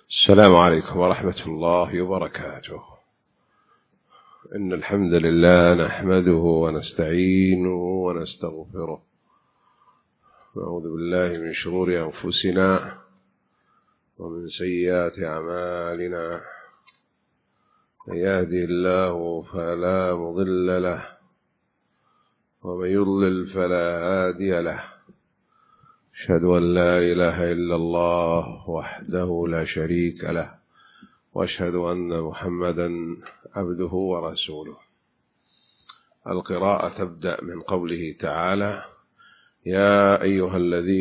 السلام عليكم ورحمة الله وبركاته. إن الحمد لله نحمده ونستعينه ونستغفره، نعوذ بالله من شرور أنفسنا ومن سيئات أعمالنا، من يهده الله فلا مضل له ومن يضلل فلا هادي له. أشهد أن لا إله إلا الله وحده لا شريك له، وأشهد أن محمدا عبده ورسوله. القراءة تبدأ من قوله تعالى: يا أيها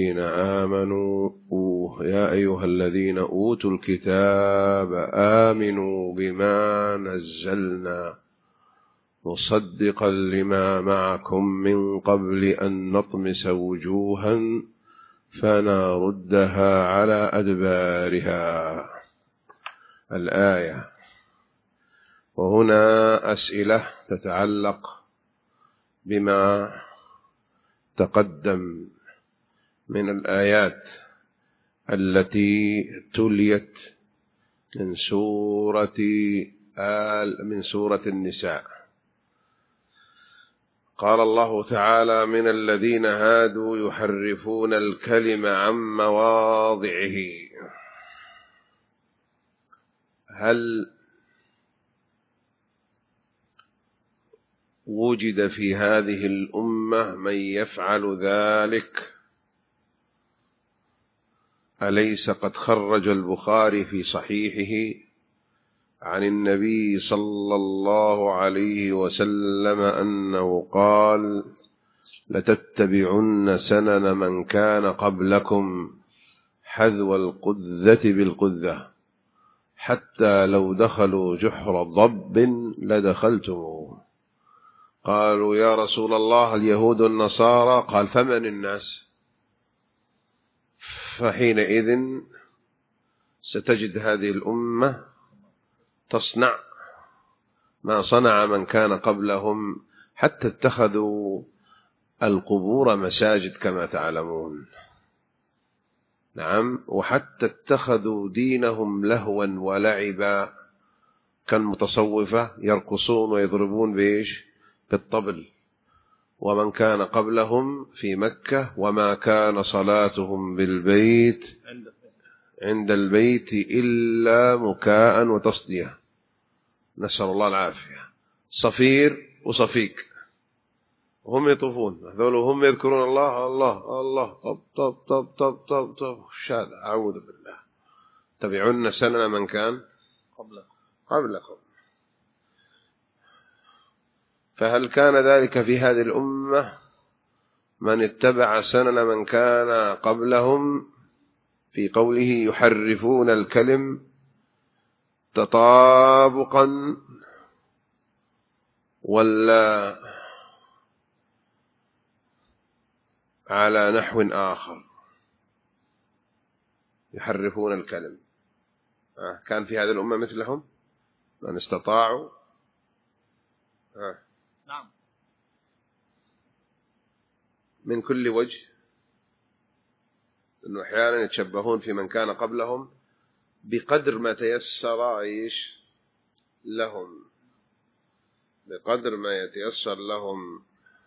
الذين أوتوا الكتاب آمنوا بما نزلنا مصدقا لما معكم من قبل أن نطمس وجوها فنردها على أدبارها. الآية. وهنا أسئلة تتعلق بما تقدم من الآيات التي تليت من سورة النساء. قال الله تعالى: من الذين هادوا يحرفون الكلم عن مواضعه. هل وجد في هذه الأمة من يفعل ذلك؟ أليس قد خرج البخاري في صحيحه عن النبي صلى الله عليه وسلم أنه قال: لتتبعن سنن من كان قبلكم حذو القذة بالقذة حتى لو دخلوا جحر ضب لدخلتموه. قالوا: يا رسول الله اليهود والنصارى. قال: فمن الناس؟ فحينئذ ستجد هذه الأمة تصنع ما صنع من كان قبلهم، حتى اتخذوا القبور مساجد كما تعلمون. نعم، وحتى اتخذوا دينهم لهوا ولعبا، كالمتصوفة يرقصون ويضربون بالطبل. ومن كان قبلهم في مكة وما كان صلاتهم بالبيت عند البيت إلا مكاء وتصدية، نسأل الله العافية. صفير وصفيق وهم يطوفون، هذول هم يذكرون الله الله الله، طب طب طب طب طب طب شاد، أعوذ بالله. تبعون سنن من كان قبلكم. فهل كان ذلك في هذه الأمة من اتبع سنن من كان قبلهم في قوله يحرفون الكلم تطابقا، ولا على نحو آخر؟ يحرفون الكلم، كان في هذه الأمة مثلهم من استطاعوا؟ نعم، من كل وجه، إنه أحيانا يتشبهون في من كان قبلهم بقدر ما تيسر لهم، بقدر ما يتيسر لهم.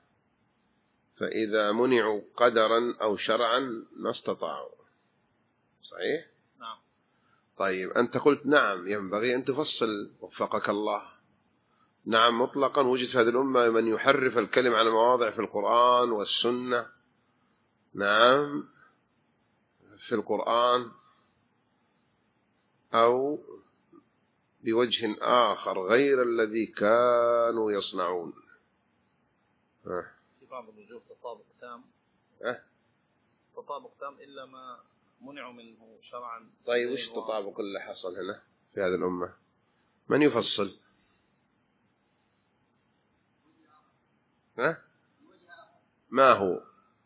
فإذا منعوا قدرا أو شرعا ما استطاعوا. صحيح؟ نعم. طيب، أنت قلت نعم، ينبغي أن تفصل وفقك الله. نعم، مطلقا وجد في هذه الأمة من يحرف الكلم على مواضع في القرآن والسنة. نعم، في القرآن أو بوجه آخر غير الذي كانوا يصنعون. في بعض الوجوه تطابق تام، تطابق تام إلا ما منعوا منه شرعا. طيب، وش التطابق اللي حصل هنا في هذه الأمة؟ من يفصل؟ ما هو؟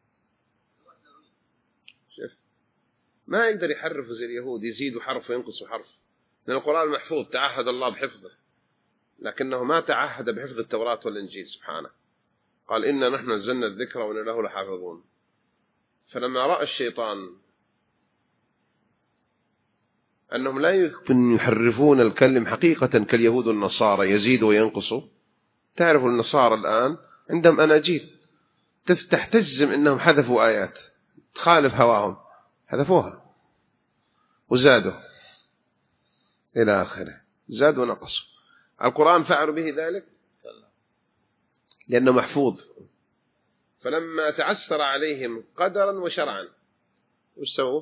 شوف، ما يقدر يحرف زي اليهود، يزيد حرف وينقص حرف، لأن القرآن محفوظ، تعهد الله بحفظه، لكنه ما تعهد بحفظ التوراة والإنجيل سبحانه. قال: إنا نحن نزلنا الذكر وإنا له لحافظون. فلما رأى الشيطان أنهم لا يمكن يحرفون الكلم حقيقة كاليهود والنصارى يزيد وينقص. تعرف النصارى الآن عندهم أناجيل تفتح تجزم أنهم حذفوا آيات تخالف هواهم، حذفوها وزادوا إلى آخره، زادوا ونقصوا. القرآن فعلوا به ذلك لأنه محفوظ، فلما تعسر عليهم قدرا وشرعا وش سووا؟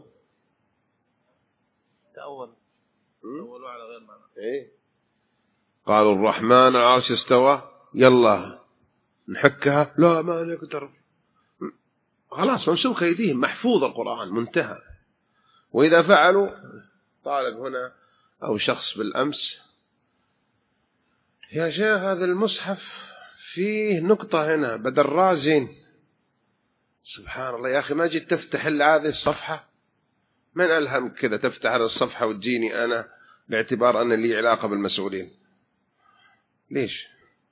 تأولوا على غير معنى. إيه؟ قالوا الرحمن على العرش استوى، يلا نحكها، لا ما نقدر، خلاص ممسوك أيديهم، محفوظ القرآن منتهى. وإذا فعلوا، طالب هنا أو شخص بالأمس، يا شيخ هذا المصحف فيه نقطة هنا بدل رازين. سبحان الله يا أخي، ما جيت تفتح إلا هذه الصفحة؟ من ألهمك كذا تفتح هذه الصفحة وتجيني أنا باعتبار أن لي علاقة بالمسؤولين؟ ليش؟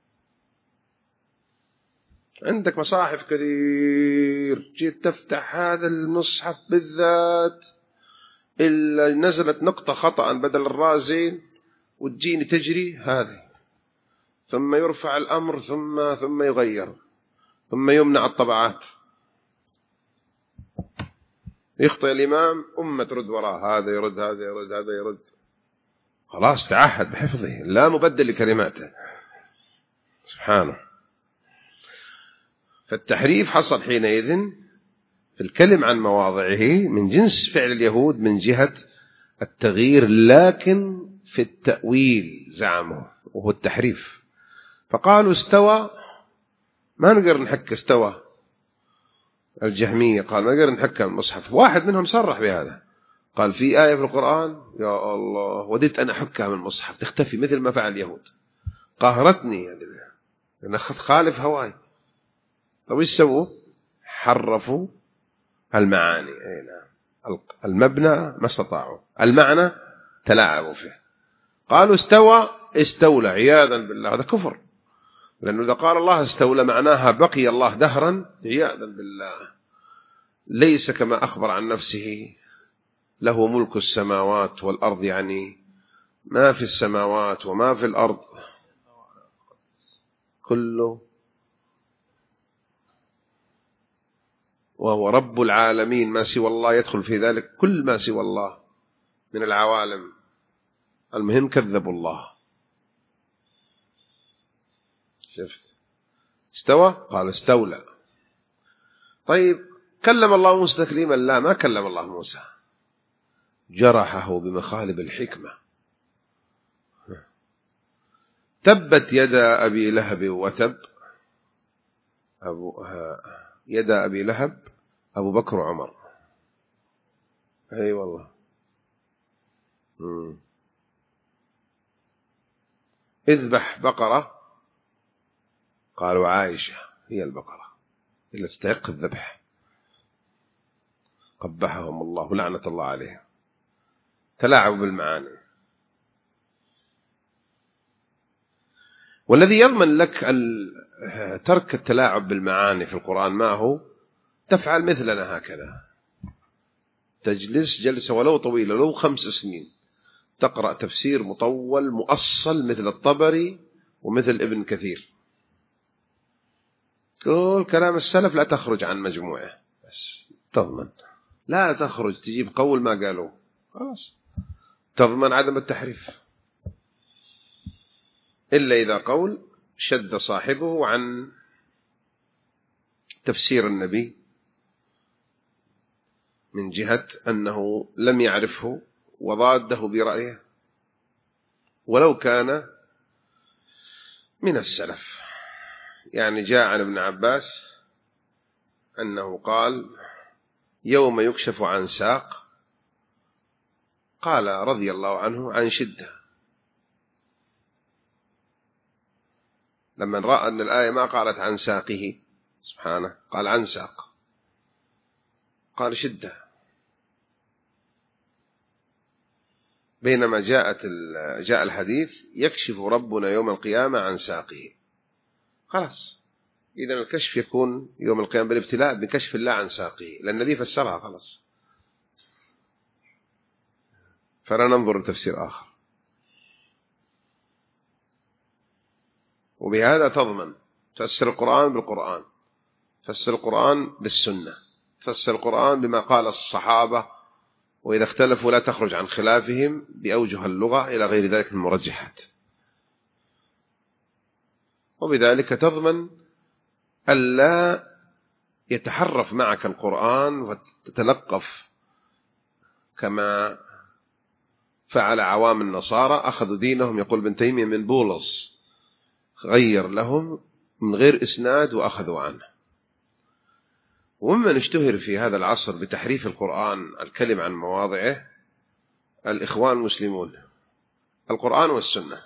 عندك مصاحف كثير، جيت تفتح هذا المصحف بالذات إلا نزلت نقطة خطأ بدل الرازين وتجيني تجري هذه، ثم يرفع الأمر ثم يغير، ثم يمنع الطبعات، يخطئ الإمام أمة ترد وراه، هذا يرد هذا يرد هذا يرد، خلاص تعهد بحفظه لا مبدل لكلماته سبحانه. فالتحريف حصل حينئذ في الكلم عن مواضعه من جنس فعل اليهود من جهة التغيير، لكن في التأويل زعموا وهو التحريف. فقالوا استوى، ما نقدر نحك استوى. الجهمية قال ما نقدر نحكم المصحف، واحد منهم صرح بهذا، قال في آية في القرآن يا الله وديت أنا أحكها من المصحف تختفي مثل ما فعل اليهود، قهرتني لأن خالف هواي. طيب ايش سووا؟ حرفوا المعاني. أي نعم، المبنى ما استطاعوا، المعنى تلاعبوا فيه. قالوا استوى استولى، عياذا بالله، هذا كفر، لأنه إذا قال الله استولى معناها بقي الله دهرا، عياذا بالله. ليس كما أخبر عن نفسه له ملك السماوات والأرض، يعني ما في السماوات وما في الأرض كله، وهو رب العالمين، ما سوى الله يدخل في ذلك، كل ما سوى الله من العوالم. المهم كذبوا الله. شفت استوى قال استولى. طيب كلم الله موسى تكليما؟ لا، ما كلم الله موسى، جرحه بمخالب الحكمة. تبت يدا أبي لهب وتب، يدا أبي لهب أبو بكر وعمر. أي والله. اذبح بقرة، قالوا عائشة هي البقرة اللي تستحق الذبح، قبحهم الله لعنة الله عليه، تلاعبوا بالمعاني. والذي يضمن لك ترك التلاعب بالمعاني في القرآن ما هو؟ تفعل مثلنا هكذا، تجلس جلسة ولو طويلة، لو 5 سنين، تقرأ تفسير مطول مؤصل مثل الطبري ومثل ابن كثير، كل كلام السلف لا تخرج عن مجموعه، بس تضمن لا تخرج تجيب قول ما قالوا، خلاص تضمن عدم التحريف، إلا إذا قول شد صاحبه عن تفسير النبي من جهة أنه لم يعرفه وضاده برأيه ولو كان من السلف. يعني جاء عن ابن عباس أنه قال يوم يكشف عن ساق، قال رضي الله عنه عن شدة، لما رأى أن الآية ما قالت عن ساقه سبحانه، قال عن ساق، قال شدة. بينما جاء الحديث يكشف ربنا يوم القيامة عن ساقه، خلاص إذن الكشف يكون يوم القيامة بالابتلاء بكشف الله عن ساقه، لأن النبي فسرها خلاص. فلا ننظر لتفسير آخر. وبهذا تضمن تفسر القرآن بالقرآن، تفسر القرآن بالسنة، تفسر القرآن بما قال الصحابة، وإذا اختلفوا لا تخرج عن خلافهم بأوجه اللغة إلى غير ذلك المرجحات. وبذلك تضمن ألا يتحرف معك القرآن وتتلقف كما فعل عوام النصارى، أخذوا دينهم يقول ابن تيمية من بولس، غير لهم من غير إسناد وأخذوا عنه. وممن اشتهر في هذا العصر بتحريف القرآن الكلم عن مواضعه الإخوان المسلمون، القرآن والسنة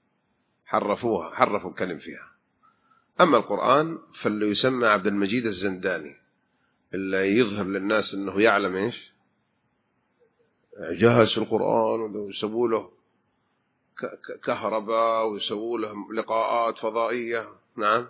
حرفوا الكلم فيها. أما القرآن فاللي يسمى عبد المجيد الزنداني، اللي يظهر للناس أنه يعلم إيش جهز القرآن، ويسووا له كهرباء ويسووا له لقاءات فضائية. نعم،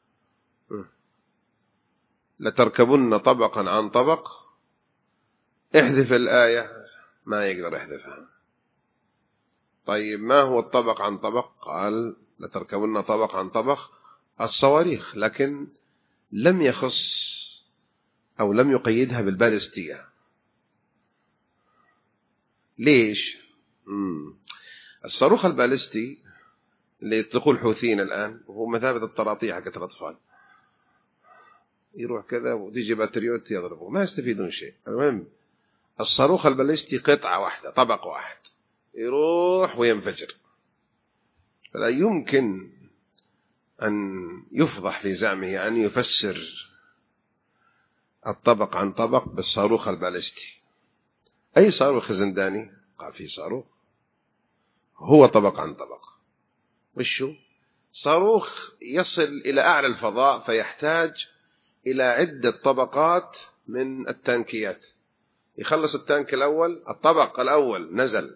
لتركبن طبقا عن طبق، احذف الآية، ما يقدر يحذفها. طيب ما هو الطبق عن طبق؟ قال لتركبن طبق عن طبق الصواريخ، لكن لم يخص أو لم يقيدها بالبالستية. ليش؟ الصاروخ البالستي اللي يطلقوه الحوثيين الآن وهو مثابة الطراطيع حقت الأطفال، يروح كذا وتيجي باتريوت يضربه، ما يستفيدون شيء. المهم الصاروخ البالستي قطعة واحدة، طبق واحد، يروح وينفجر. فلا يمكن أن يفضح في زعمه أن يفسر الطبق عن طبق بالصاروخ البالستي. أي صاروخ زنداني؟ قال في صاروخ هو طبق عن طبق. وشو؟ صاروخ يصل إلى أعلى الفضاء فيحتاج إلى عدة طبقات من التانكيات. يخلص التانك الأول، الطبق الأول نزل،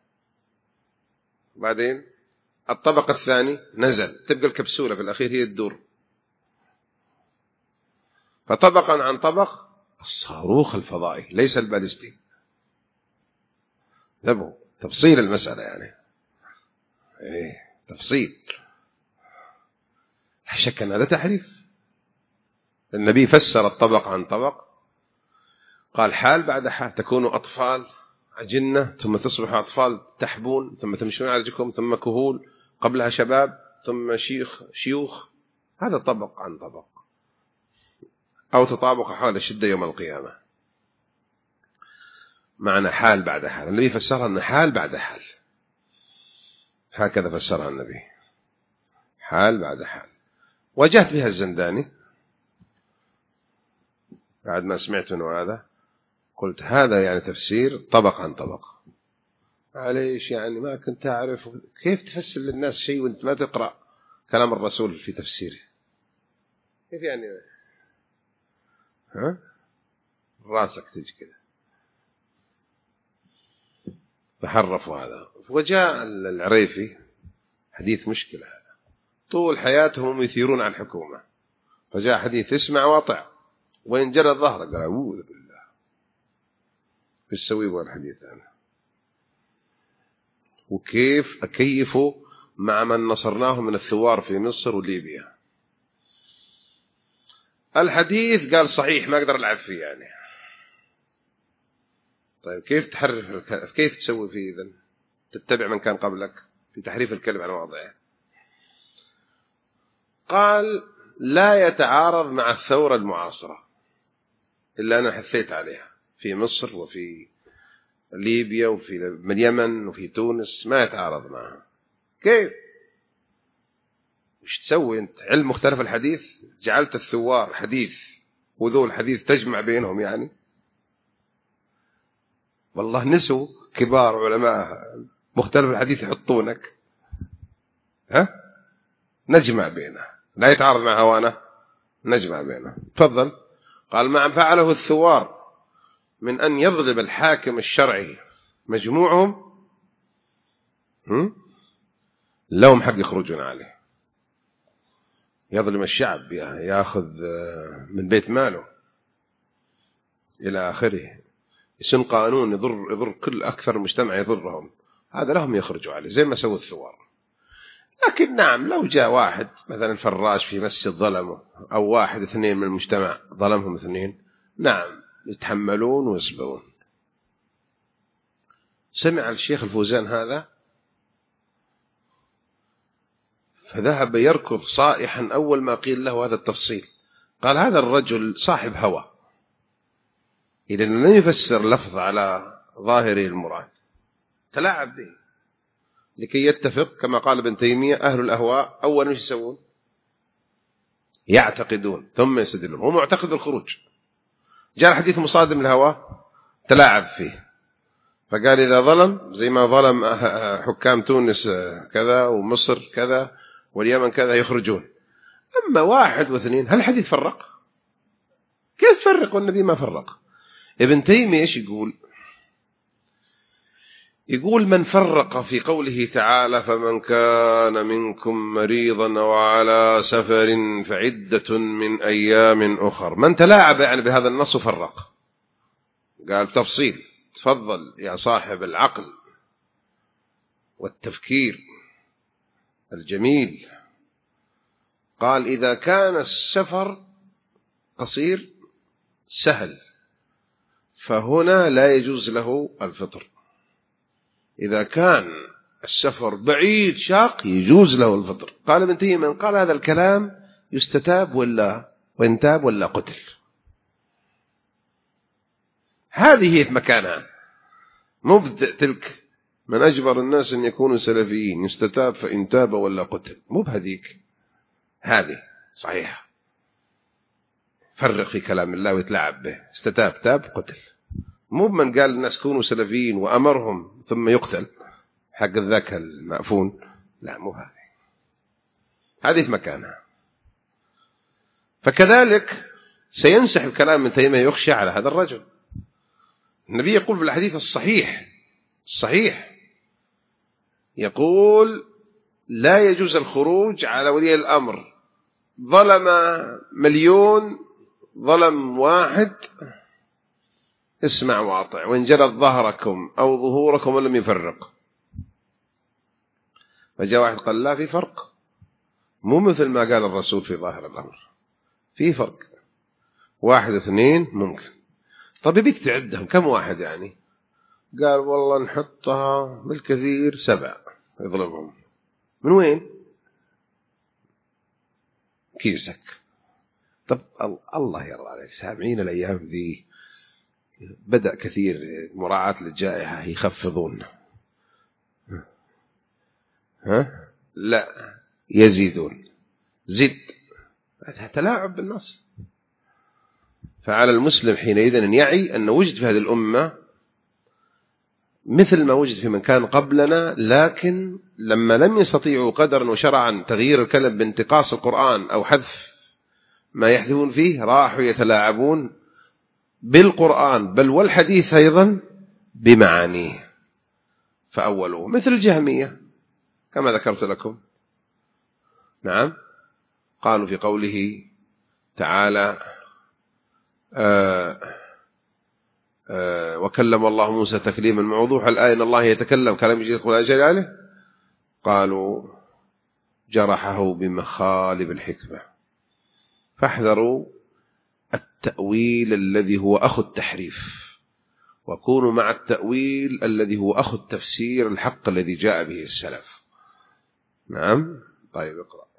بعدين الطبق الثاني نزل، تبقى الكبسولة في الأخير هي الدور. فطبقا عن طبق الصاروخ الفضائي ليس البالستي. نبغى تفصيل المسألة يعني، تفصيل. لا شك أن هذا تحريف. النبي فسر الطبق عن طبق، قال حال بعد حال، تكونوا أطفال أجنة ثم تصبحوا أطفال تحبون ثم تمشون على رجلكم ثم كهول قبلها شباب ثم شيوخ. هذا طبق عن طبق، أو تطابق حول الشدة يوم القيامة. معنى حال بعد حال، النبي فسرها أن حال بعد حال، هكذا فسرها النبي، حال بعد حال. وجهت بها الزنداني بعد ما سمعت أنه هذا، قلت هذا يعني تفسير طبق عن طبق. عليش يعني ما كنت أعرف كيف تفسر للناس شيء وانت ما تقرأ كلام الرسول في تفسيره؟ كيف يعني؟ راسك تجي كده. فحرفوا هذا. وجاء العريفي، حديث مشكلة هذا، طول حياتهم يثيرون على الحكومة، فجاء حديث اسمع واطع وإن جرى الظهر، قال أعوذ بالله، في السوي الحديث أنا. وكيف أكيفوا مع من نصرناه من الثوار في مصر وليبيا؟ الحديث قال صحيح ما أقدر ألعب فيه يعني. طيب كيف تحرف، كيف تسوي فيه إذن؟ تتبع من كان قبلك في تحريف الكلم عن مواضعه. قال لا يتعارض مع الثورة المعاصرة إلا أنا حثيت عليها في مصر وفي ليبيا وفي اليمن وفي تونس، ما يتعارض معها. كيف؟ وش تسوي أنت؟ علم مختلف الحديث، جعلت الثوار حديث وذو الحديث تجمع بينهم يعني. والله نسوا كبار علماء مختلف الحديث يحطونك، نجمع بينه، لا يتعارض مع هوانا، نجمع بينه. تفضل. قال ما فعله الثوار من أن يضرب الحاكم الشرعي مجموعهم لهم حق يخرجون عليه، يظلم الشعب، يأخذ من بيت ماله إلى آخره، يسن قانون يضر كل أكثر المجتمع يضرهم، هذا لهم يخرجوا عليه زي ما سووا الثوار. لكن نعم لو جاء واحد مثلا فراش في مسجد ظلمه، أو واحد اثنين من المجتمع ظلمهم اثنين، نعم يتحملون ويصبرون. سمع الشيخ الفوزان هذا فذهب يركض صائحا أول ما قيل له هذا التفصيل، قال هذا الرجل صاحب هوى، إذا لم يفسر لفظ على ظاهره المراد، تلاعب به لكي يتفق. كما قال ابن تيمية أهل الأهواء أولا ايش يسوون؟ يعتقدون ثم يستدلون. هو معتقد الخروج، جاء الحديث مصادم الهوى تلاعب فيه، فقال إذا ظلم زي ما ظلم حكام تونس كذا ومصر كذا واليمن كذا يخرجون. أما واحد واثنين، هل الحديث فرق؟ كيف فرق والنبي ما فرق؟ ابن تيمية ايش يقول؟ يقول من فرق في قوله تعالى فمن كان منكم مريضا أو على سفر فعدة من أيام أخر، من تلاعب يعني بهذا النص وفرق، قال تفصيل، تفضل يا صاحب العقل والتفكير الجميل. قال إذا كان السفر قصير سهل فهنا لا يجوز له الفطر، إذا كان السفر بعيد شاق يجوز له الفطر. قال ابن تيمية من قال هذا الكلام يستتاب وإن تاب ولا قتل. هذه هي مكانها، مبدأ تلك من أجبر الناس أن يكونوا سلفيين، يستتاب فإن تاب ولا قتل، مو بهذيك، هذه صحيحة. فرق في كلام الله ويتلعب به، استتاب تاب قتل، مو من قال الناس كونوا سلفيين وأمرهم ثم يقتل حق ذاك المأفون، لا مو هذه في مكانها. فكذلك سينسحب كلام من تيمية يخشى على هذا الرجل. النبي يقول في الحديث الصحيح يقول لا يجوز الخروج على ولي الأمر، ظلم 1,000,000 ظلم واحد اسمع واطع، وإن جلت ظهركم أو ظهوركم ولم يفرق. فجاء واحد قال لا في فرق، مو مثل ما قال الرسول في ظاهر الأمر، في فرق، 1 2 ممكن. طب يبيك تعدهم كم واحد يعني؟ قال والله نحطها بالكثير 7 يظلمهم. من وين؟ كيسك. طب الله يرضى عليك، سامعين الأيام ذي بدأ كثير مراعاة للجائحة يخفضون، لا يزيدون، زد، هذا تلاعب بالنص. فعلى المسلم حينئذ أن يعي أن وجد في هذه الأمة مثل ما وجد في من كان قبلنا، لكن لما لم يستطيعوا قدرا وشرعا تغيير الكلام بانتقاص القرآن أو حذف ما يحذفون فيه، راحوا يتلاعبون بالقرآن بل والحديث أيضا بمعانيه، فأولوا مثل الجهمية كما ذكرت لكم. نعم، قالوا في قوله تعالى وكلم الله موسى تكليما، موضوع الآية أن الله يتكلم كلام يجيز القرآن جل عليه، قالوا جرحه بمخالب الحكمة. فاحذروا التأويل الذي هو أخو التحريف، وكونوا مع التأويل الذي هو أخو التفسير الحق الذي جاء به السلف. نعم، طيب اقرأ.